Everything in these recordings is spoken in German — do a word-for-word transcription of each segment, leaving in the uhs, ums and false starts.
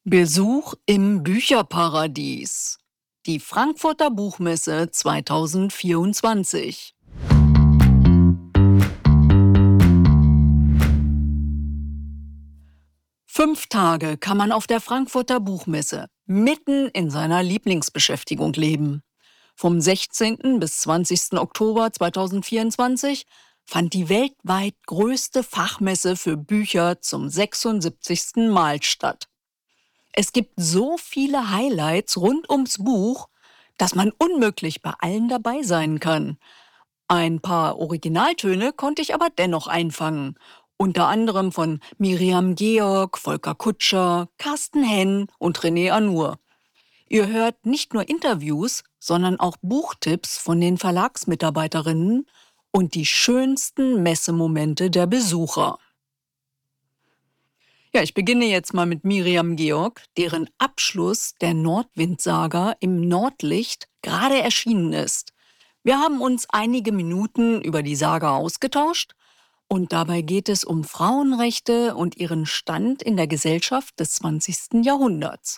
Besuch im Bücherparadies. Die Frankfurter Buchmesse zweitausendvierundzwanzig. Fünf Tage kann man auf der Frankfurter Buchmesse mitten in seiner Lieblingsbeschäftigung leben. Vom sechzehnten bis zwanzigsten Oktober zweitausendvierundzwanzig fand die weltweit größte Fachmesse für Bücher zum sechsundsiebzigsten Mal statt. Es gibt so viele Highlights rund ums Buch, dass man unmöglich bei allen dabei sein kann. Ein paar Originaltöne konnte ich aber dennoch einfangen. Unter anderem von Miriam Georg, Volker Kutscher, Carsten Henn und René Arnoux. Ihr hört nicht nur Interviews, sondern auch Buchtipps von den Verlagsmitarbeiterinnen und die schönsten Messemomente der Besucher. Ja, ich beginne jetzt mal mit Miriam Georg, deren Abschluss der Nordwind-Saga im Nordlicht gerade erschienen ist. Wir haben uns einige Minuten über die Saga ausgetauscht und dabei geht es um Frauenrechte und ihren Stand in der Gesellschaft des zwanzigsten Jahrhunderts.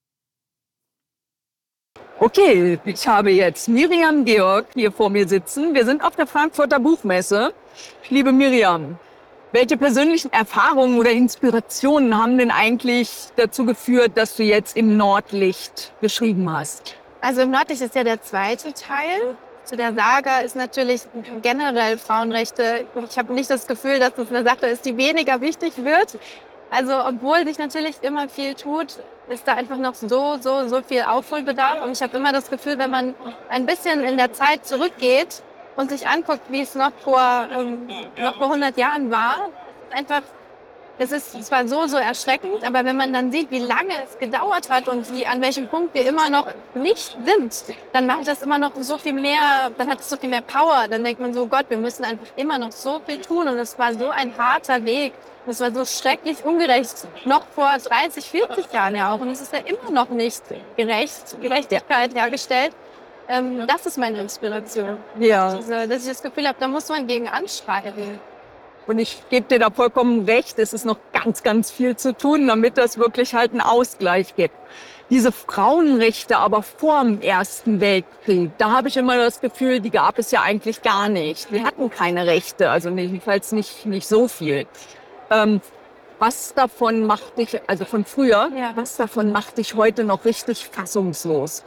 Okay, ich habe jetzt Miriam Georg hier vor mir sitzen. Wir sind auf der Frankfurter Buchmesse. Liebe Miriam, welche persönlichen Erfahrungen oder Inspirationen haben denn eigentlich dazu geführt, dass du jetzt im Nordlicht geschrieben hast? Also im Nordlicht ist ja der zweite Teil. Zu der Saga ist natürlich generell Frauenrechte. Ich habe nicht das Gefühl, dass das eine Sache ist, die weniger wichtig wird. Also obwohl sich natürlich immer viel tut, ist da einfach noch so, so, so viel Aufholbedarf. Und ich habe immer das Gefühl, wenn man ein bisschen in der Zeit zurückgeht und sich anguckt, wie es noch vor, ähm, noch vor hundert Jahren war, einfach, es ist zwar so, so erschreckend, aber wenn man dann sieht, wie lange es gedauert hat und wie, an welchem Punkt wir immer noch nicht sind, dann macht das immer noch so viel mehr, dann hat es so viel mehr Power. Dann denkt man so, Gott, wir müssen einfach immer noch so viel tun und es war so ein harter Weg. Das war so schrecklich ungerecht, noch vor dreißig, vierzig Jahren ja auch. Und es ist ja immer noch nicht gerecht, Gerechtigkeit hergestellt. Ähm, das ist meine Inspiration. Ja. Also, dass ich das Gefühl habe, da muss man gegen anschreiten. Und ich gebe dir da vollkommen recht, es ist noch ganz, ganz viel zu tun, damit das wirklich halt einen Ausgleich gibt. Diese Frauenrechte aber vor dem Ersten Weltkrieg, da habe ich immer das Gefühl, die gab es ja eigentlich gar nicht. Wir hatten keine Rechte, also jedenfalls nicht, nicht so viel. Ähm, was davon macht dich, also von früher, Ja. was davon macht dich heute noch richtig fassungslos?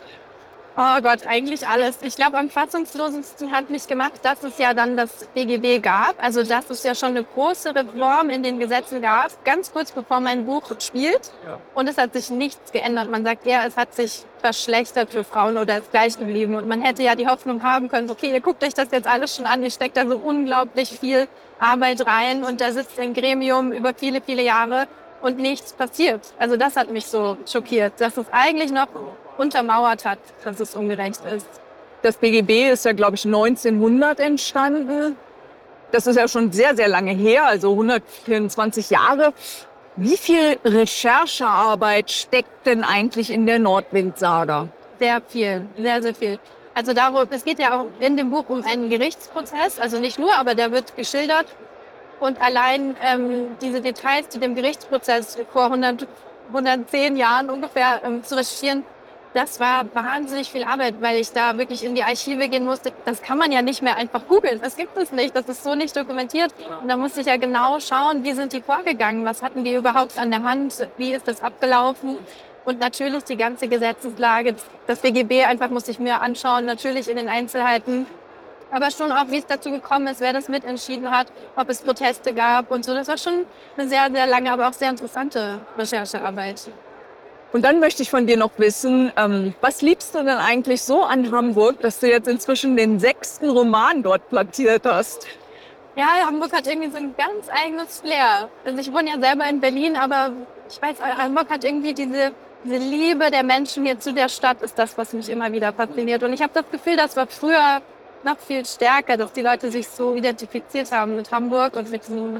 Oh Gott, eigentlich alles. Ich glaube, am fassungslosesten hat mich gemacht, dass es ja dann das B G B gab. Also dass es ja schon eine große Reform in den Gesetzen gab, ganz kurz bevor mein Buch spielt. Ja. Und es hat sich nichts geändert. Man sagt eher, es hat sich verschlechtert für Frauen oder ist gleich geblieben. Und man hätte ja die Hoffnung haben können, okay, ihr guckt euch das jetzt alles schon an, ihr steckt da so unglaublich viel Arbeit rein und da sitzt ein Gremium über viele, viele Jahre und nichts passiert. Also das hat mich so schockiert, dass es eigentlich noch untermauert hat, dass es ungerecht ist. Das B G B ist ja, glaube ich, neunzehnhundert entstanden. Das ist ja schon sehr, sehr lange her, also hundertvierundzwanzig Jahre. Wie viel Recherchearbeit steckt denn eigentlich in der Nordwind-Saga? Sehr viel, sehr, sehr viel. Also darum, es geht ja auch in dem Buch um einen Gerichtsprozess, also nicht nur, aber der wird geschildert. Und allein ähm, diese Details zu dem Gerichtsprozess vor hundert, hundertzehn Jahren ungefähr ähm, zu recherchieren, das war wahnsinnig viel Arbeit, weil ich da wirklich in die Archive gehen musste. Das kann man ja nicht mehr einfach googeln. Das gibt es nicht. Das ist so nicht dokumentiert. Und da musste ich ja genau schauen, wie sind die vorgegangen? Was hatten die überhaupt an der Hand? Wie ist das abgelaufen? Und natürlich die ganze Gesetzeslage. Das B G B einfach musste ich mir anschauen. Natürlich in den Einzelheiten. Aber schon auch, wie es dazu gekommen ist, wer das mitentschieden hat, ob es Proteste gab und so. Das war schon eine sehr, sehr lange, aber auch sehr interessante Recherchearbeit. Und dann möchte ich von dir noch wissen, ähm, was liebst du denn eigentlich so an Hamburg, dass du jetzt inzwischen den sechsten Roman dort platziert hast? Ja, Hamburg hat irgendwie so ein ganz eigenes Flair. Also ich wohne ja selber in Berlin, aber ich weiß, Hamburg hat irgendwie diese, diese Liebe der Menschen hier zu der Stadt, ist das, was mich immer wieder fasziniert. Und ich habe das Gefühl, das war früher noch viel stärker, dass die Leute sich so identifiziert haben mit Hamburg und mit diesem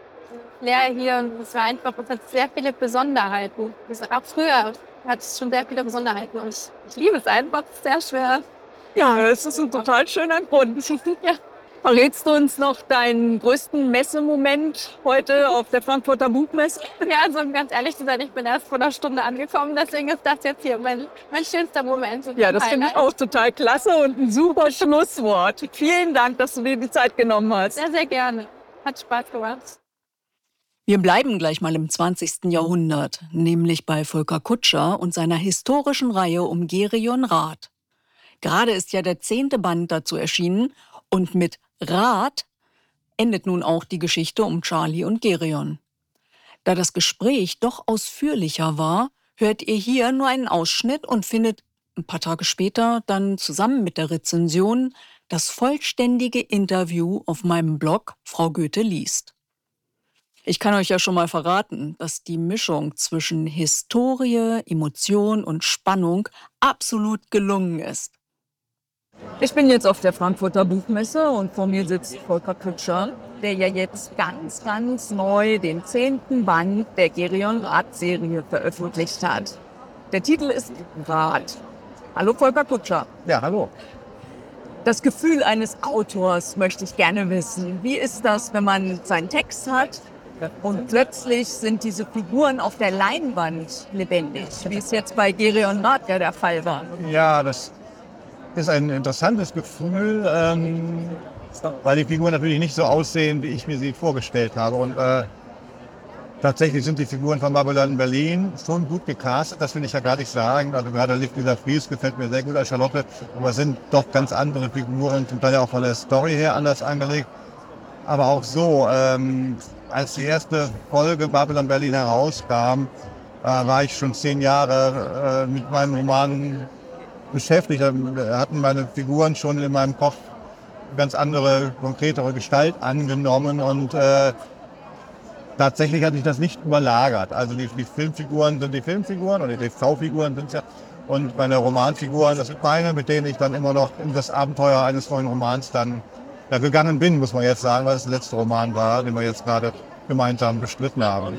Flair hier. Und es war einfach, es hat sehr viele Besonderheiten. Auch früher hat es schon sehr viele Besonderheiten und ich, ich liebe es einfach, es ist sehr schwer. Ja, das ist ein total schöner Grund. Ja. Verrätst du uns noch deinen größten Messemoment heute auf der Frankfurter Buchmesse? Ja, also um ganz ehrlich zu sein, ich bin erst vor einer Stunde angekommen, deswegen ist das jetzt hier mein, mein schönster Moment. Ja, das finde ich auch total klasse und ein super Schlusswort. Vielen Dank, dass du dir die Zeit genommen hast. Sehr, sehr gerne. Hat Spaß gemacht. Wir bleiben gleich mal im zwanzigsten Jahrhundert, nämlich bei Volker Kutscher und seiner historischen Reihe um Gerion Rath. Gerade ist ja der zehnte Band dazu erschienen und mit Rath endet nun auch die Geschichte um Charlie und Gerion. Da das Gespräch doch ausführlicher war, hört ihr hier nur einen Ausschnitt und findet ein paar Tage später dann zusammen mit der Rezension das vollständige Interview auf meinem Blog Frau Goethe liest. Ich kann euch ja schon mal verraten, dass die Mischung zwischen Historie, Emotion und Spannung absolut gelungen ist. Ich bin jetzt auf der Frankfurter Buchmesse und vor mir sitzt Volker Kutscher, der ja jetzt ganz, ganz neu den zehnten Band der Gerion Rath-Serie veröffentlicht hat. Der Titel ist Rath. Hallo Volker Kutscher. Ja, hallo. Das Gefühl eines Autors möchte ich gerne wissen. Wie ist das, wenn man seinen Text hat und plötzlich sind diese Figuren auf der Leinwand lebendig, wie es jetzt bei Gerion Rath ja der Fall war? Ja, das ist ein interessantes Gefühl, ähm, weil die Figuren natürlich nicht so aussehen, wie ich mir sie vorgestellt habe. Und äh, tatsächlich sind die Figuren von Babylon Berlin schon gut gecastet, das will ich ja gar nicht sagen. Also gerade Lisa Fries gefällt mir sehr gut als Charlotte, aber es sind doch ganz andere Figuren, zum Teil ja auch von der Story her anders angelegt. Aber auch so, ähm, als die erste Folge Babylon Berlin herauskam, äh, war ich schon zehn Jahre äh, mit meinem Roman beschäftigt. Da hatten meine Figuren schon in meinem Kopf eine ganz andere, konkretere Gestalt angenommen und äh, tatsächlich hat sich das nicht überlagert. Also die, die Filmfiguren sind die Filmfiguren oder die T V-Figuren sind es ja. Und meine Romanfiguren, das sind meine, mit denen ich dann immer noch in das Abenteuer eines neuen Romans dann ja, gegangen bin, muss man jetzt sagen, weil es der letzte Roman war, den wir jetzt gerade gemeinsam bestritten haben.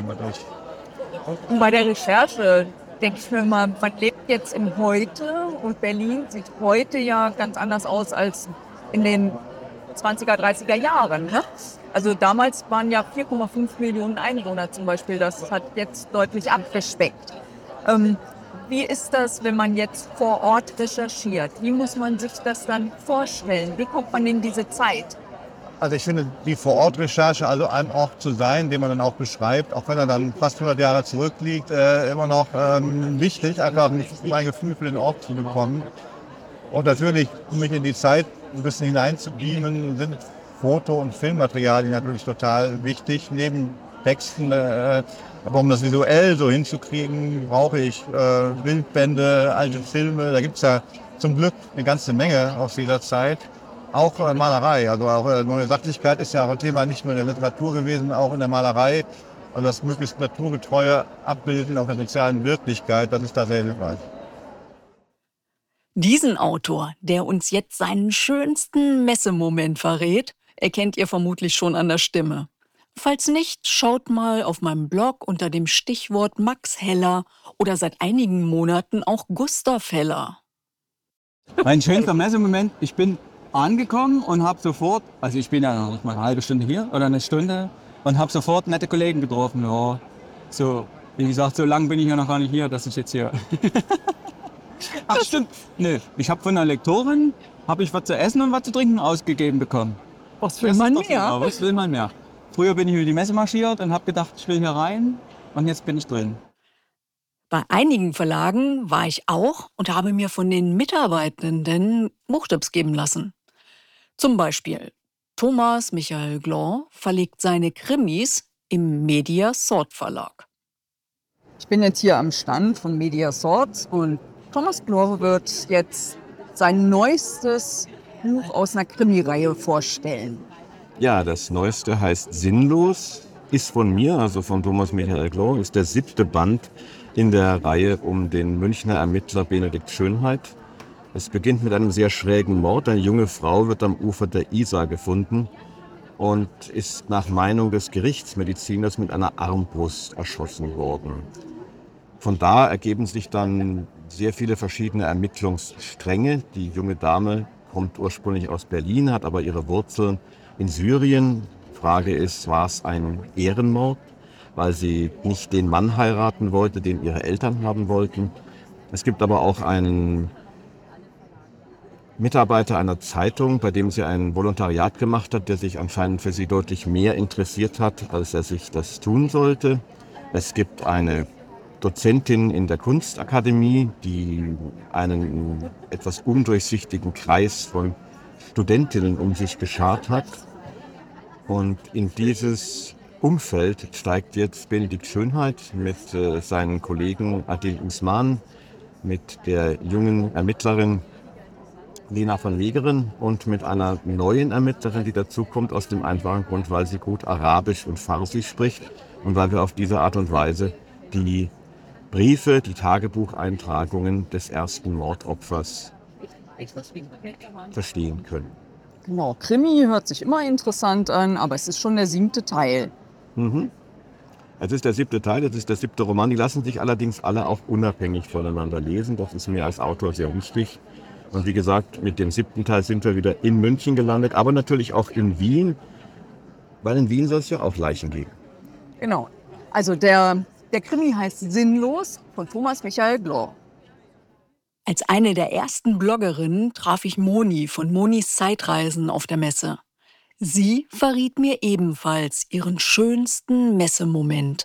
Und bei der Recherche denke ich mir mal, man lebt jetzt im Heute und Berlin sieht heute ja ganz anders aus als in den zwanziger, dreißiger Jahren. Ne? Also damals waren ja vier Komma fünf Millionen Einwohner zum Beispiel, das hat jetzt deutlich abgespeckt. Ähm, wie ist das, wenn man jetzt vor Ort recherchiert? Wie muss man sich das dann vorstellen? Wie kommt man in diese Zeit? Also ich finde die Vor-Ort-Recherche, also ein Ort zu sein, den man dann auch beschreibt, auch wenn er dann fast hundert Jahre zurückliegt, äh, immer noch ähm, wichtig, einfach ein Gefühl für den Ort zu bekommen. Und natürlich, um mich in die Zeit ein bisschen hineinzubeamen, sind Foto- und Filmmaterialien natürlich total wichtig, neben Texten. Äh, aber um das visuell so hinzukriegen, brauche ich äh, Bildbände, alte Filme, da gibt es ja zum Glück eine ganze Menge aus dieser Zeit. Auch äh, Malerei, also auch äh, neue Sachlichkeit ist ja auch ein Thema nicht nur in der Literatur gewesen, auch in der Malerei. Also das möglichst naturgetreue Abbilden auch der sozialen Wirklichkeit, das ist da sehr hilfreich. Diesen Autor, der uns jetzt seinen schönsten Messemoment verrät, erkennt ihr vermutlich schon an der Stimme. Falls nicht, schaut mal auf meinem Blog unter dem Stichwort Max Heller oder seit einigen Monaten auch Gustav Heller. Mein schönster Messemoment, ich bin angekommen und habe sofort, also ich bin ja noch mal eine halbe Stunde hier oder eine Stunde und habe sofort nette Kollegen getroffen. Ja, so, wie gesagt, so lange bin ich ja noch gar nicht hier, dass ich jetzt hier... Ach stimmt, nö, ich habe von einer Lektorin, habe ich was zu essen und was zu trinken ausgegeben bekommen. Was will man mehr? Was will man mehr? Früher bin ich über die Messe marschiert und habe gedacht, ich will hier rein und jetzt bin ich drin. Bei einigen Verlagen war ich auch und habe mir von den Mitarbeitenden Buchtipps geben lassen. Zum Beispiel Thomas Michael Glan verlegt seine Krimis im Media Sort Verlag. Ich bin jetzt hier am Stand von Media Sort und Thomas Glan wird jetzt sein neuestes Buch aus einer Krimireihe vorstellen. Ja, das Neueste heißt Sinnlos, ist von mir, also von Thomas Michael Glan, ist der siebte Band in der Reihe um den Münchner Ermittler Benedikt Schönheit. Es beginnt mit einem sehr schrägen Mord. Eine junge Frau wird am Ufer der Isar gefunden und ist nach Meinung des Gerichtsmediziners mit einer Armbrust erschossen worden. Von da ergeben sich dann sehr viele verschiedene Ermittlungsstränge. Die junge Dame kommt ursprünglich aus Berlin, hat aber ihre Wurzeln in Syrien. Frage ist, war es ein Ehrenmord, weil sie nicht den Mann heiraten wollte, den ihre Eltern haben wollten. Es gibt aber auch einen Mitarbeiter einer Zeitung, bei dem sie ein Volontariat gemacht hat, der sich anscheinend für sie deutlich mehr interessiert hat, als er sich das tun sollte. Es gibt eine Dozentin in der Kunstakademie, die einen etwas undurchsichtigen Kreis von Studentinnen um sich geschart hat. Und in dieses Umfeld steigt jetzt Benedikt Schönheit mit äh, seinen Kollegen Adil Usman, mit der jungen Ermittlerin Lena von Wegeren und mit einer neuen Ermittlerin, die dazukommt, aus dem einfachen Grund, weil sie gut Arabisch und Farsi spricht und weil wir auf diese Art und Weise die Briefe, die Tagebucheintragungen des ersten Mordopfers verstehen können. Genau, Krimi hört sich immer interessant an, aber es ist schon der siebte Teil. Mhm. Es ist der siebte Teil, es ist der siebte Roman. Die lassen sich allerdings alle auch unabhängig voneinander lesen. Das ist mir als Autor sehr wichtig. Und wie gesagt, mit dem siebten Teil sind wir wieder in München gelandet, aber natürlich auch in Wien, weil in Wien soll es ja auch Leichen geben. Genau. Also der, der Krimi heißt Sinnlos von Thomas Michael Glor. Als eine der ersten Bloggerinnen traf ich Moni von Monis Zeitreisen auf der Messe. Sie verriet mir ebenfalls ihren schönsten Messemoment.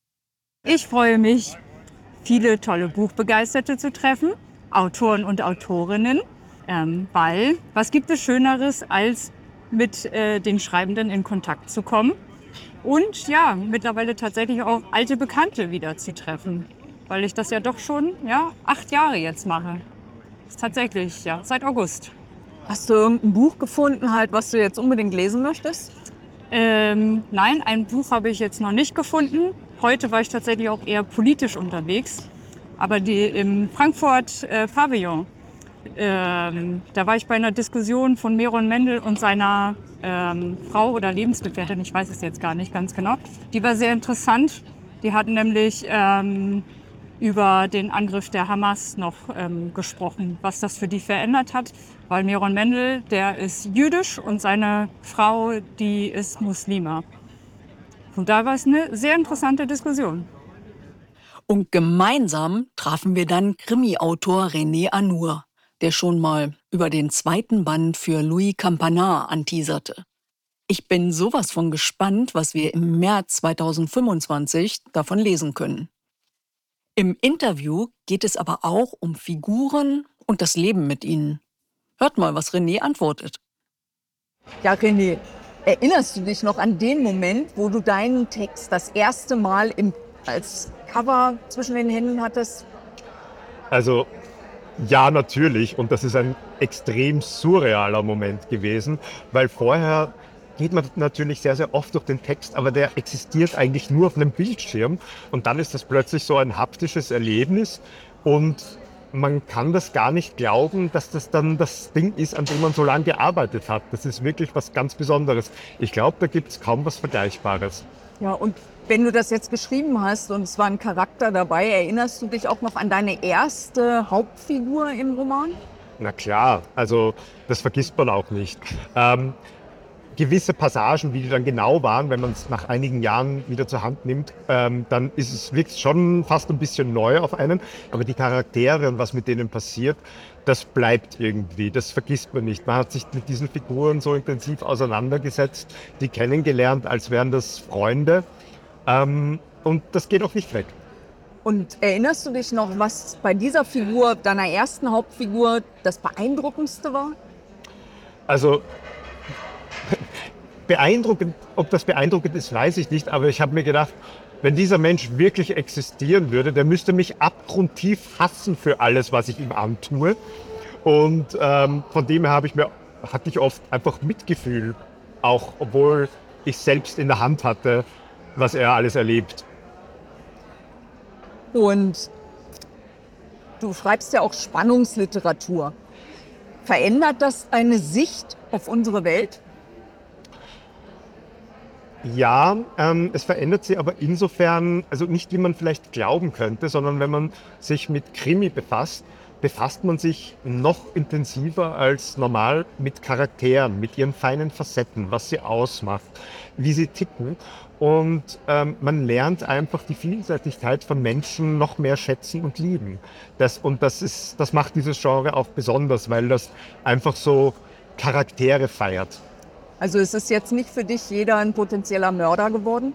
Ich freue mich, viele tolle Buchbegeisterte zu treffen, Autoren und Autorinnen, ähm, weil was gibt es Schöneres, als mit äh, den Schreibenden in Kontakt zu kommen und ja, mittlerweile tatsächlich auch alte Bekannte wieder zu treffen, weil ich das ja doch schon ja, acht Jahre jetzt mache. Das ist tatsächlich, ja, seit August. Hast du irgendein Buch gefunden, halt, was du jetzt unbedingt lesen möchtest? Ähm, nein, ein Buch habe ich jetzt noch nicht gefunden. Heute war ich tatsächlich auch eher politisch unterwegs. Aber die im Frankfurt äh, Pavillon, ähm, da war ich bei einer Diskussion von Meron Mendel und seiner ähm, Frau oder Lebensgefährtin, ich weiß es jetzt gar nicht ganz genau. Die war sehr interessant. Die hatten nämlich ähm, über den Angriff der Hamas noch ähm, gesprochen, was das für die verändert hat. Weil Meron Mendel, der ist jüdisch und seine Frau, die ist Muslima. Und da war es eine sehr interessante Diskussion. Und gemeinsam trafen wir dann Krimi-Autor René Anur, der schon mal über den zweiten Band für Louis Campanar anteaserte. Ich bin sowas von gespannt, was wir im März zweitausendfünfundzwanzig davon lesen können. Im Interview geht es aber auch um Figuren und das Leben mit ihnen. Hört mal, was René antwortet. Ja, René, erinnerst du dich noch an den Moment, wo du deinen Text das erste Mal im, als Cover zwischen den Händen hattest? Also ja, natürlich. Und das ist ein extrem surrealer Moment gewesen, weil vorher geht man natürlich sehr, sehr oft durch den Text, aber der existiert eigentlich nur auf einem Bildschirm. Und dann ist das plötzlich so ein haptisches Erlebnis und man kann das gar nicht glauben, dass das dann das Ding ist, an dem man so lange gearbeitet hat. Das ist wirklich was ganz Besonderes. Ich glaube, da gibt es kaum was Vergleichbares. Ja, und wenn du das jetzt geschrieben hast und es war ein Charakter dabei, erinnerst du dich auch noch an deine erste Hauptfigur im Roman? Na klar, also das vergisst man auch nicht. Ähm, gewisse Passagen, wie die dann genau waren, wenn man es nach einigen Jahren wieder zur Hand nimmt, ähm, dann ist es wirklich schon fast ein bisschen neu auf einen. Aber die Charaktere und was mit denen passiert, das bleibt irgendwie, das vergisst man nicht. Man hat sich mit diesen Figuren so intensiv auseinandergesetzt, die kennengelernt, als wären das Freunde. Ähm, und das geht auch nicht weg. Und erinnerst du dich noch, was bei dieser Figur, deiner ersten Hauptfigur, das Beeindruckendste war? Also beeindruckend, ob das beeindruckend ist, weiß ich nicht, aber ich habe mir gedacht, wenn dieser Mensch wirklich existieren würde, der müsste mich abgrundtief hassen für alles, was ich ihm antue. Und ähm, von dem her habe ich mir, hatte ich oft einfach Mitgefühl, auch obwohl ich selbst in der Hand hatte, was er alles erlebt. Und du schreibst ja auch Spannungsliteratur. Verändert das deine Sicht auf unsere Welt? Ja, ähm, es verändert sie aber insofern, also nicht wie man vielleicht glauben könnte, sondern wenn man sich mit Krimi befasst, befasst man sich noch intensiver als normal mit Charakteren, mit ihren feinen Facetten, was sie ausmacht, wie sie ticken. Und ähm, man lernt einfach die Vielseitigkeit von Menschen noch mehr schätzen und lieben. Das, und das, ist, das macht dieses Genre auch besonders, weil das einfach so Charaktere feiert. Also ist es jetzt nicht für dich jeder ein potenzieller Mörder geworden?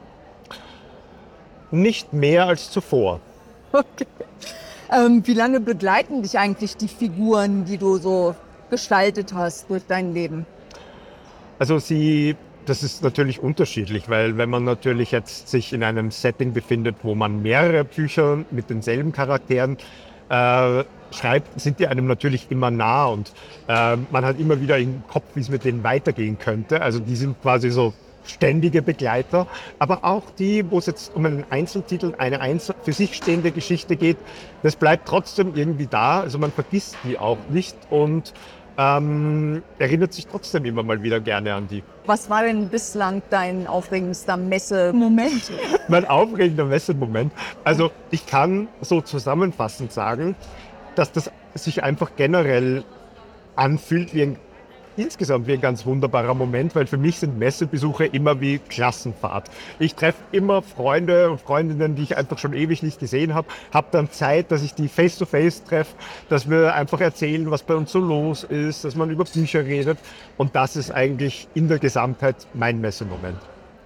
Nicht mehr als zuvor. Okay. Ähm, wie lange begleiten dich eigentlich die Figuren, die du so gestaltet hast durch dein Leben? Also sie, das ist natürlich unterschiedlich, weil wenn man natürlich jetzt sich in einem Setting befindet, wo man mehrere Bücher mit denselben Charakteren äh, schreibt, sind die einem natürlich immer nah und äh, man hat immer wieder im Kopf, wie es mit denen weitergehen könnte. Also die sind quasi so ständige Begleiter, aber auch die, wo es jetzt um einen Einzeltitel, eine einzel für sich stehende Geschichte geht, das bleibt trotzdem irgendwie da, also man vergisst die auch nicht und ähm, erinnert sich trotzdem immer mal wieder gerne an die. Was war denn bislang dein aufregendster Messemoment? Mein aufregender Messemoment, also ich kann so zusammenfassend sagen, dass das sich einfach generell anfühlt wie ein insgesamt wie ein ganz wunderbarer Moment, weil für mich sind Messebesuche immer wie Klassenfahrt. Ich treffe immer Freunde und Freundinnen, die ich einfach schon ewig nicht gesehen habe, habe dann Zeit, dass ich die face-to-face treffe, dass wir einfach erzählen, was bei uns so los ist, dass man über Bücher redet und das ist eigentlich in der Gesamtheit mein Messemoment.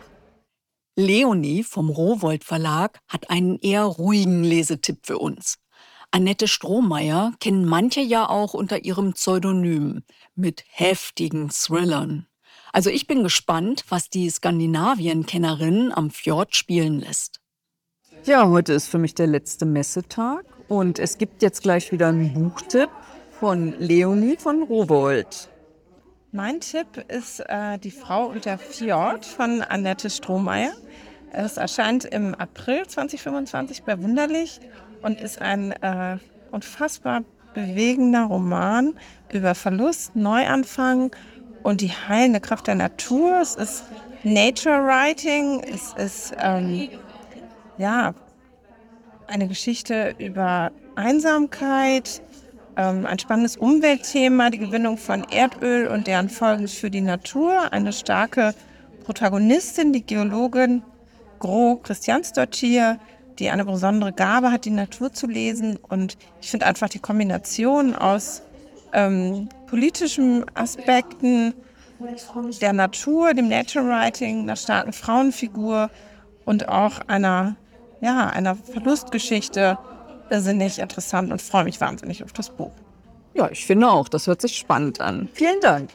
Leonie vom Rowohlt Verlag hat einen eher ruhigen Lesetipp für uns. Annette Strohmeier kennen manche ja auch unter ihrem Pseudonym mit heftigen Thrillern. Also ich bin gespannt, was die Skandinavien-Kennerin am Fjord spielen lässt. Ja, heute ist für mich der letzte Messetag und es gibt jetzt gleich wieder einen Buchtipp von Leonie von Rowohlt. Mein Tipp ist äh, Die Frau und der Fjord von Annette Strohmeier. Es erscheint im April zwanzig fünfundzwanzig bei Wunderlich und ist ein äh, unfassbar bewegender Roman über Verlust, Neuanfang und die heilende Kraft der Natur. Es ist Nature Writing, es ist ähm, ja, eine Geschichte über Einsamkeit, ähm, ein spannendes Umweltthema, die Gewinnung von Erdöl und deren Folgen für die Natur, eine starke Protagonistin, die Geologin Gro Christiansdottir, die eine besondere Gabe hat, die Natur zu lesen. Und ich finde einfach die Kombination aus ähm, politischen Aspekten der Natur, dem Nature Writing, einer starken Frauenfigur und auch einer, ja, einer Verlustgeschichte irrsinnig interessant und freue mich wahnsinnig auf das Buch. Ja, ich finde auch, das hört sich spannend an. Vielen Dank.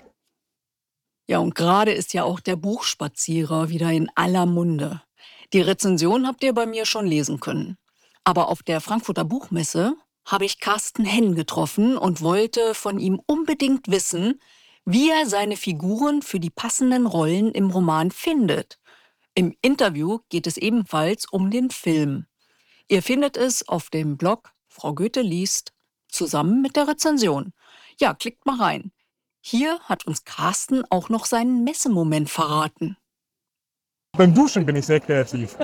Ja, und gerade ist ja auch der Buchspazierer wieder in aller Munde. Die Rezension habt ihr bei mir schon lesen können. Aber auf der Frankfurter Buchmesse habe ich Carsten Henn getroffen und wollte von ihm unbedingt wissen, wie er seine Figuren für die passenden Rollen im Roman findet. Im Interview geht es ebenfalls um den Film. Ihr findet es auf dem Blog Frau Goethe liest, zusammen mit der Rezension. Ja, klickt mal rein. Hier hat uns Carsten auch noch seinen Messemoment verraten. Beim Duschen bin ich sehr kreativ.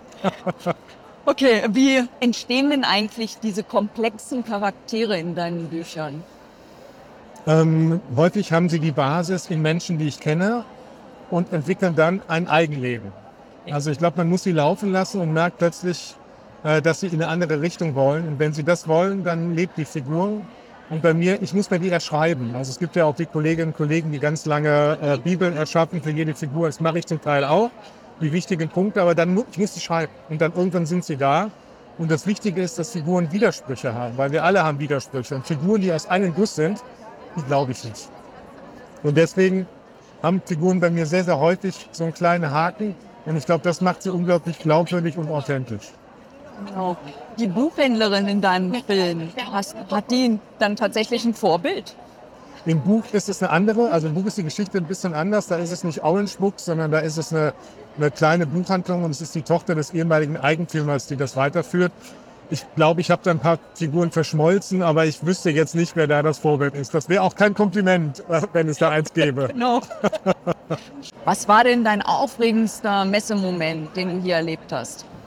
Okay, wie entstehen denn eigentlich diese komplexen Charaktere in deinen Büchern? Ähm, häufig haben sie die Basis in Menschen, die ich kenne und entwickeln dann ein Eigenleben. Also ich glaube, man muss sie laufen lassen und merkt plötzlich, äh, dass sie in eine andere Richtung wollen. Und wenn sie das wollen, dann lebt die Figur. Und bei mir, ich muss bei die erschreiben. Also es gibt ja auch die Kolleginnen und Kollegen, die ganz lange äh, Bibeln erschaffen für jede Figur. Das mache ich zum Teil auch, die wichtigen Punkte, aber dann mu- ich muss sie schreiben. Und dann irgendwann sind sie da. Und das Wichtige ist, dass Figuren Widersprüche haben, weil wir alle haben Widersprüche. Und Figuren, die aus einem Guss sind, die glaube ich nicht. Und deswegen haben Figuren bei mir sehr, sehr häufig so einen kleinen Haken. Und ich glaube, das macht sie unglaublich glaubwürdig und authentisch. Genau. Die Buchhändlerin in deinem Film, hast, hat die dann tatsächlich ein Vorbild? Im Buch ist es eine andere, also im Buch ist die Geschichte ein bisschen anders. Da ist es nicht Orange Books, sondern da ist es eine, eine kleine Buchhandlung und es ist die Tochter des ehemaligen Eigentümers, die das weiterführt. Ich glaube, ich habe da ein paar Figuren verschmolzen, aber ich wüsste jetzt nicht, wer da das Vorbild ist. Das wäre auch kein Kompliment, wenn es da eins gäbe. Genau. Was war denn dein aufregendster Messemoment, den du hier erlebt hast?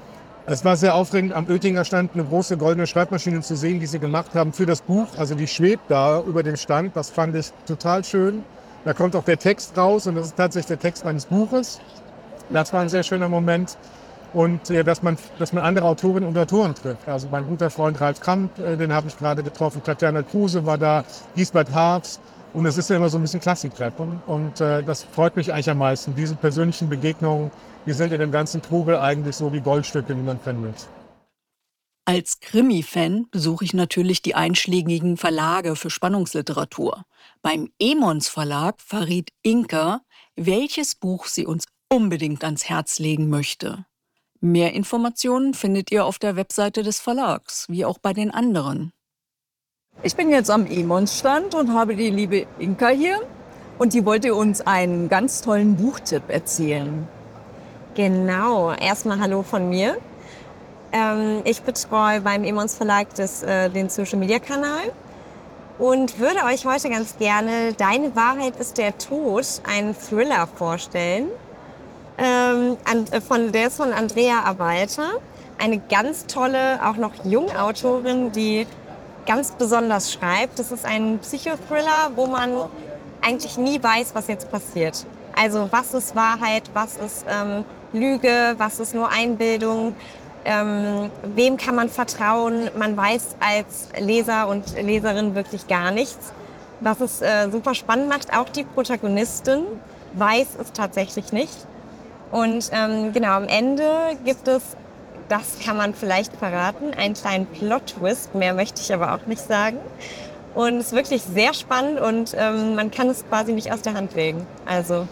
Es war sehr aufregend, am Oetinger Stand eine große goldene Schreibmaschine zu sehen, die sie gemacht haben für das Buch. Also die schwebt da über dem Stand, das fand ich total schön. Da kommt auch der Text raus und das ist tatsächlich der Text meines Buches. Das war ein sehr schöner Moment. Und ja, dass, man, dass man andere Autorinnen und Autoren trifft. Also mein guter Freund Ralf Kamp, äh, den habe ich gerade getroffen, Tatjana Kruse war da, Gisbert Harfs. Und es ist ja immer so ein bisschen Klassentreffen. Und äh, das freut mich eigentlich am meisten. Diese persönlichen Begegnungen, die sind in dem ganzen Trubel eigentlich so wie Goldstücke, die man findet. Als Krimi-Fan besuche ich natürlich die einschlägigen Verlage für Spannungsliteratur. Beim Emons Verlag verriet Inka, welches Buch sie uns unbedingt ans Herz legen möchte. Mehr Informationen findet ihr auf der Webseite des Verlags, wie auch bei den anderen. Ich bin jetzt am Emons-Stand und habe die liebe Inka hier und die wollte uns einen ganz tollen Buchtipp erzählen. Genau, erstmal Hallo von mir. Ähm, ich betreue beim Emons Verlag das, äh, den Social-Media-Kanal und würde euch heute ganz gerne Deine Wahrheit ist der Tod, einen Thriller vorstellen. Ähm, von, der ist von Andrea Awalter, eine ganz tolle, auch noch junge Autorin, die ganz besonders schreibt. Das ist ein Psychothriller, wo man eigentlich nie weiß, was jetzt passiert. Also was ist Wahrheit, was ist ähm, Lüge, was ist nur Einbildung, ähm, wem kann man vertrauen. Man weiß als Leser und Leserin wirklich gar nichts. Was es äh, super spannend macht, auch die Protagonistin weiß es tatsächlich nicht. Und ähm, genau, am Ende gibt es, das kann man vielleicht verraten, einen kleinen Plot-Twist, mehr möchte ich aber auch nicht sagen. Und es ist wirklich sehr spannend und ähm, man kann es quasi nicht aus der Hand legen. Also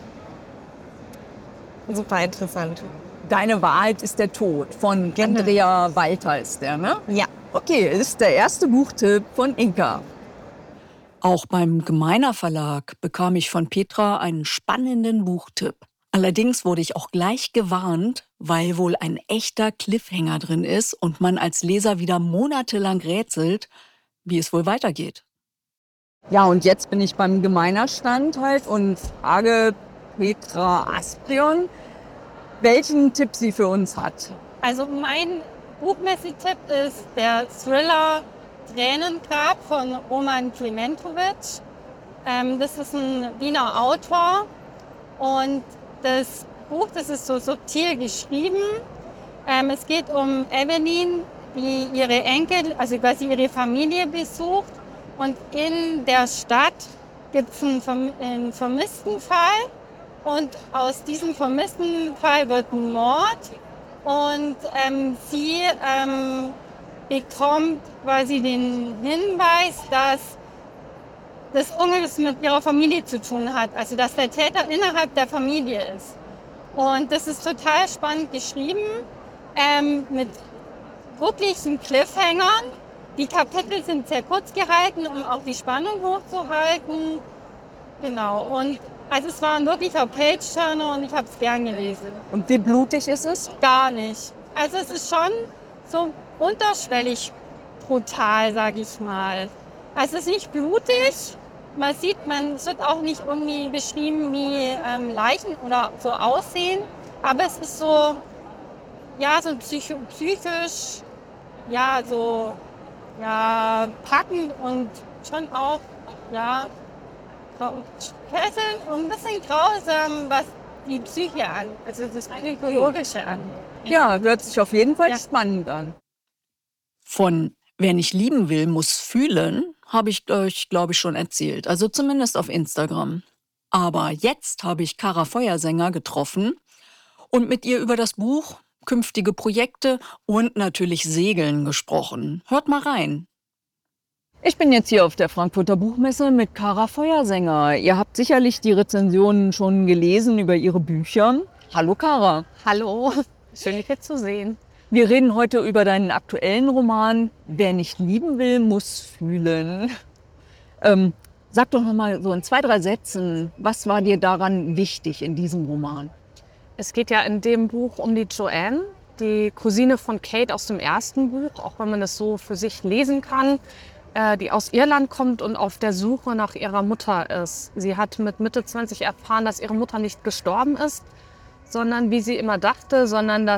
super interessant. Deine Wahrheit ist der Tod von Genau. Andrea Walter ist der, ne? Ja. Okay, das ist der erste Buchtipp von Inka. Auch beim Gemeiner Verlag bekam ich von Petra einen spannenden Buchtipp. Allerdings wurde ich auch gleich gewarnt, weil wohl ein echter Cliffhanger drin ist und man als Leser wieder monatelang rätselt, wie es wohl weitergeht. Ja, und jetzt bin ich beim Gemeiner Stand halt und frage Petra Asprion, welchen Tipp sie für uns hat. Also mein Buchmesse-Tipp ist der Thriller Tränengrab von Roman Klementovic. Ähm, das ist ein Wiener Autor und das Buch, das ist so subtil geschrieben. Ähm, es geht um Evelyn, die ihre Enkel, also quasi ihre Familie besucht. Und in der Stadt gibt es einen, Verm einen vermissten Fall. Und aus diesem vermissten Fall wird ein Mord. Und ähm, sie ähm, bekommt quasi den Hinweis, dass das irgendwas mit ihrer Familie zu tun hat. Also dass der Täter innerhalb der Familie ist. Und das ist total spannend geschrieben, ähm, mit wirklichen Cliffhangern. Die Kapitel sind sehr kurz gehalten, um auch die Spannung hochzuhalten. Genau. Und also es war ein wirklicher Page-Turner und ich habe es gern gelesen. Und wie blutig ist es? Gar nicht. Also es ist schon so unterschwellig brutal, sage ich mal. Also es ist nicht blutig. Man sieht, man es wird auch nicht irgendwie beschrieben, wie ähm, Leichen oder so aussehen. Aber es ist so, ja, so psycho psychisch, ja, so, ja, packend und schon auch, ja, fesselnd und ein bisschen grausam, was die Psyche an, also das Psychologische an. Ja, hört sich auf jeden Fall Ja. spannend an. Von Wer nicht lieben will, muss fühlen, habe ich euch, glaube ich, schon erzählt. Also zumindest auf Instagram. Aber jetzt habe ich Kara Feuersänger getroffen und mit ihr über das Buch, künftige Projekte und natürlich Segeln gesprochen. Hört mal rein. Ich bin jetzt hier auf der Frankfurter Buchmesse mit Kara Feuersänger. Ihr habt sicherlich die Rezensionen schon gelesen über ihre Bücher. Hallo Kara. Hallo, schön dich jetzt zu sehen. Wir reden heute über deinen aktuellen Roman Wer nicht lieben will, muss fühlen. Ähm, sag doch noch mal so in zwei, drei Sätzen, was war dir daran wichtig in diesem Roman? Es geht ja in dem Buch um die Joanne, die Cousine von Kate aus dem ersten Buch, auch wenn man es so für sich lesen kann, äh, die aus Irland kommt und auf der Suche nach ihrer Mutter ist. Sie hat mit Mitte zwanzig erfahren, dass ihre Mutter nicht gestorben ist, sondern wie sie immer dachte, sondern dass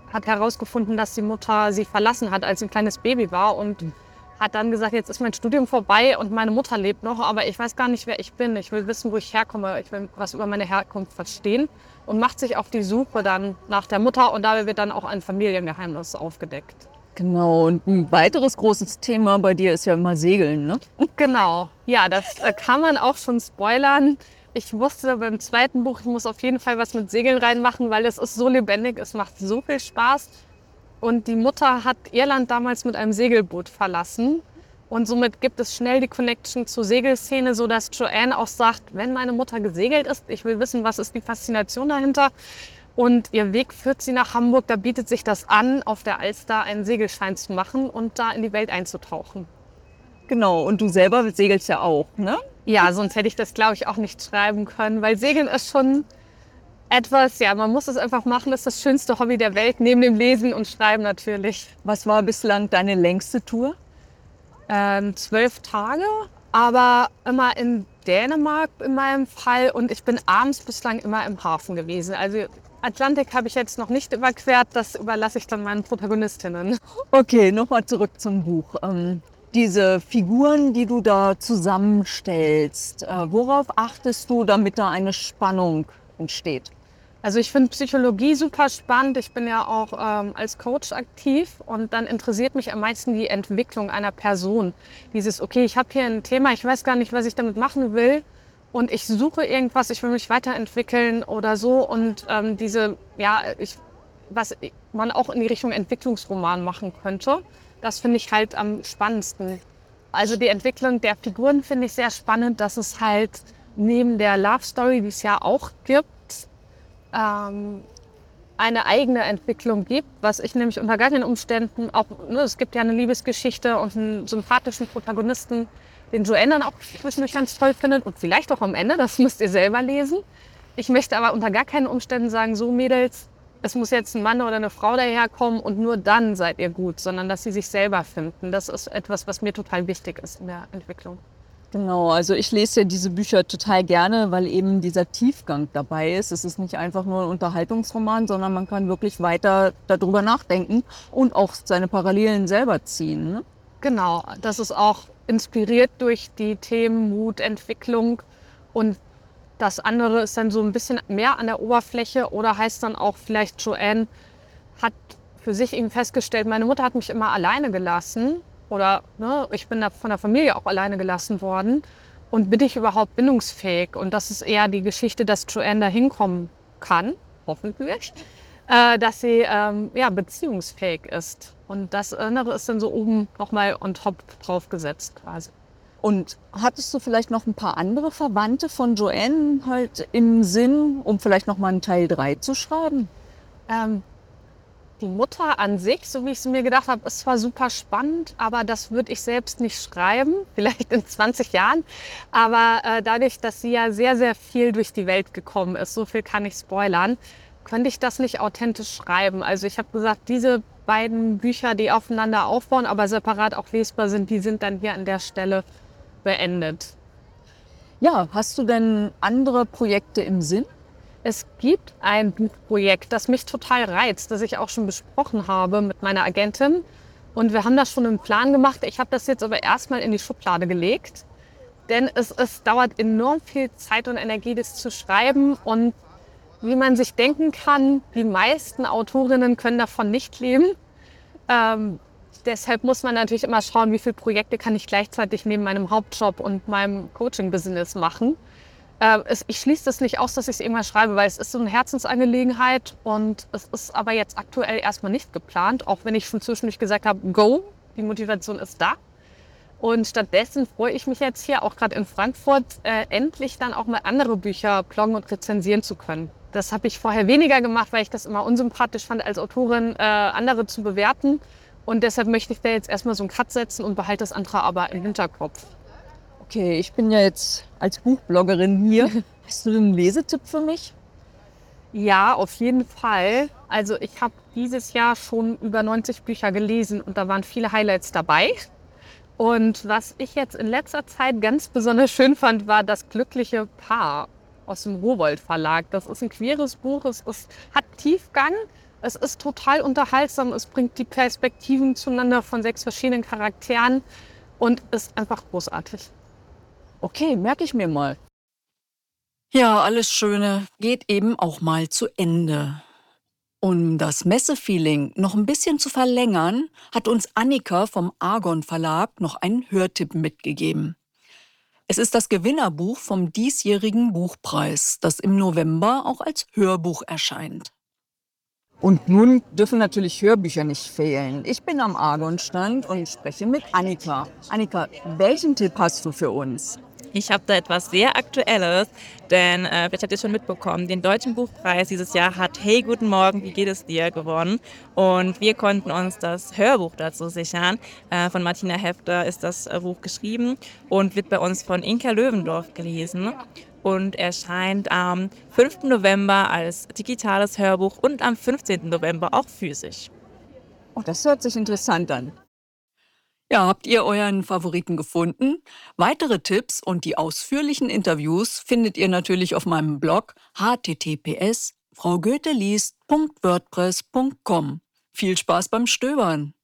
hat herausgefunden, dass die Mutter sie verlassen hat, als sie ein kleines Baby war und hat dann gesagt, jetzt ist mein Studium vorbei und meine Mutter lebt noch, aber ich weiß gar nicht, wer ich bin. Ich will wissen, wo ich herkomme. Ich will was über meine Herkunft verstehen und macht sich auf die Suche dann nach der Mutter und dabei wird dann auch ein Familiengeheimnis aufgedeckt. Genau, und ein weiteres großes Thema bei dir ist ja immer Segeln, ne? Genau, ja, das äh, kann man auch schon spoilern. Ich wusste beim zweiten Buch, ich muss auf jeden Fall was mit Segeln reinmachen, weil es ist so lebendig, es macht so viel Spaß. Und die Mutter hat Irland damals mit einem Segelboot verlassen. Und somit gibt es schnell die Connection zur Segelszene, sodass Joanne auch sagt, wenn meine Mutter gesegelt ist, ich will wissen, was ist die Faszination dahinter. Und ihr Weg führt sie nach Hamburg, da bietet sich das an, auf der Alster einen Segelschein zu machen und da in die Welt einzutauchen. Genau, und du selber segelst ja auch, ne? Ja, sonst hätte ich das, glaube ich, auch nicht schreiben können, weil Segeln ist schon etwas, ja, man muss es einfach machen, das ist das schönste Hobby der Welt, neben dem Lesen und Schreiben natürlich. Was war bislang deine längste Tour? Ähm, zwölf Tage, aber immer in Dänemark in meinem Fall und ich bin abends bislang immer im Hafen gewesen. Also Atlantik habe ich jetzt noch nicht überquert, das überlasse ich dann meinen Protagonistinnen. Okay, nochmal zurück zum Buch. Ähm, diese Figuren, die du da zusammenstellst, äh, worauf achtest du, damit da eine Spannung entsteht? Also ich finde Psychologie super spannend. Ich bin ja auch ähm, als Coach aktiv und dann interessiert mich am meisten die Entwicklung einer Person. Dieses, okay, ich habe hier ein Thema, ich weiß gar nicht, was ich damit machen will und ich suche irgendwas, ich will mich weiterentwickeln oder so und ähm, diese, ja, ich, was man auch in die Richtung Entwicklungsroman machen könnte, das finde ich halt am spannendsten. Also die Entwicklung der Figuren finde ich sehr spannend, dass es halt neben der Love Story, die es ja auch gibt, ähm, eine eigene Entwicklung gibt, was ich nämlich unter gar keinen Umständen auch, ne, es gibt ja eine Liebesgeschichte und einen sympathischen Protagonisten, den Joanne dann auch zwischendurch ganz toll findet und vielleicht auch am Ende, das müsst ihr selber lesen. Ich möchte aber unter gar keinen Umständen sagen, so Mädels, es muss jetzt ein Mann oder eine Frau daherkommen und nur dann seid ihr gut, sondern dass sie sich selber finden. Das ist etwas, was mir total wichtig ist in der Entwicklung. Genau, also ich lese ja diese Bücher total gerne, weil eben dieser Tiefgang dabei ist. Es ist nicht einfach nur ein Unterhaltungsroman, sondern man kann wirklich weiter darüber nachdenken und auch seine Parallelen selber ziehen. Ne? Genau, das ist auch inspiriert durch die Themen Mut, Entwicklung und das andere ist dann so ein bisschen mehr an der Oberfläche oder heißt dann auch vielleicht, Joanne hat für sich eben festgestellt, meine Mutter hat mich immer alleine gelassen. Oder ne, ich bin da von der Familie auch alleine gelassen worden. Und bin ich überhaupt bindungsfähig? Und das ist eher die Geschichte, dass Joanne da hinkommen kann, hoffentlich, äh, dass sie ähm, ja, beziehungsfähig ist. Und das andere ist dann so oben nochmal on top draufgesetzt quasi. Und hattest du vielleicht noch ein paar andere Verwandte von Joanne halt im Sinn, um vielleicht noch mal einen Teil drei zu schreiben? Ähm, Die Mutter an sich, so wie ich es mir gedacht habe, ist zwar super spannend, aber das würde ich selbst nicht schreiben, vielleicht in zwanzig Jahren. Aber äh, dadurch, dass sie ja sehr, sehr viel durch die Welt gekommen ist, so viel kann ich spoilern, könnte ich das nicht authentisch schreiben. Also ich habe gesagt, diese beiden Bücher, die aufeinander aufbauen, aber separat auch lesbar sind, die sind dann hier an der Stelle beendet. Ja, hast du denn andere Projekte im Sinn? Es gibt ein Buchprojekt, das mich total reizt, das ich auch schon besprochen habe mit meiner Agentin. Und wir haben das schon im Plan gemacht. Ich habe das jetzt aber erstmal in die Schublade gelegt. Denn es, es dauert enorm viel Zeit und Energie, das zu schreiben. Und wie man sich denken kann, die meisten Autorinnen können davon nicht leben. Ähm, deshalb muss man natürlich immer schauen, wie viele Projekte kann ich gleichzeitig neben meinem Hauptjob und meinem Coaching-Business machen. Ich schließe das nicht aus, dass ich es irgendwann schreibe, weil es ist so eine Herzensangelegenheit und es ist aber jetzt aktuell erstmal nicht geplant, auch wenn ich schon zwischendurch gesagt habe, go, die Motivation ist da. Und stattdessen freue ich mich jetzt hier, auch gerade in Frankfurt, äh, endlich dann auch mal andere Bücher bloggen und rezensieren zu können. Das habe ich vorher weniger gemacht, weil ich das immer unsympathisch fand, als Autorin äh, andere zu bewerten. Und deshalb möchte ich da jetzt erstmal so einen Cut setzen und behalte das andere aber im Hinterkopf. Okay, ich bin ja jetzt als Buchbloggerin hier. Hast du einen Lesetipp für mich? Ja, auf jeden Fall. Also ich habe dieses Jahr schon über neunzig Bücher gelesen und da waren viele Highlights dabei. Und was ich jetzt in letzter Zeit ganz besonders schön fand, war Das glückliche Paar aus dem Rowohlt Verlag. Das ist ein queeres Buch, es ist, hat Tiefgang, Es ist total unterhaltsam, es bringt die Perspektiven zueinander von sechs verschiedenen Charakteren und ist einfach großartig. Okay, merke ich mir mal. Ja, alles Schöne geht eben auch mal zu Ende. Um das Messefeeling noch ein bisschen zu verlängern, hat uns Annika vom Argon Verlag noch einen Hörtipp mitgegeben. Es ist das Gewinnerbuch vom diesjährigen Buchpreis, das im November auch als Hörbuch erscheint. Und nun dürfen natürlich Hörbücher nicht fehlen. Ich bin am Argon-Stand und spreche mit Annika. Annika, welchen Tipp hast du für uns? Ich habe da etwas sehr Aktuelles, denn äh, vielleicht habt ihr schon mitbekommen, den Deutschen Buchpreis dieses Jahr hat Hey, guten Morgen, wie geht es dir gewonnen. Und wir konnten uns das Hörbuch dazu sichern. Äh, von Martina Hefter ist das äh, Buch geschrieben und wird bei uns von Inka Löwendorf gelesen. Und erscheint am fünften November als digitales Hörbuch und am fünfzehnten November auch physisch. Oh, das hört sich interessant an. Ja, habt ihr euren Favoriten gefunden? Weitere Tipps und die ausführlichen Interviews findet ihr natürlich auf meinem Blog h t t p s punkt frau goethe liest punkt wordpress punkt com. Viel Spaß beim Stöbern!